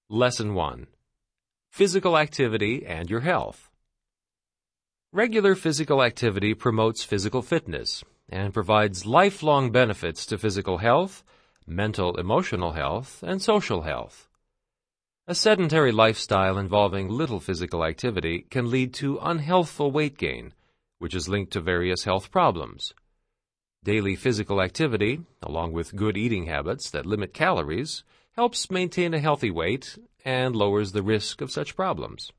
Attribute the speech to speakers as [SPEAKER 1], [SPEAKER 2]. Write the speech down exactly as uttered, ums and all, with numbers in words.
[SPEAKER 1] Lesson one. Physical activity and your health. Regular physical activity promotes physical fitness and provides lifelong benefits to physical health, mental emotional health, and social health. A sedentary lifestyle involving little physical activity can lead to unhealthful weight gain, which is linked to various health problems. Daily physical activity, along with good eating habits that limit calories, helps maintain a healthy weight and lowers the risk of such problems.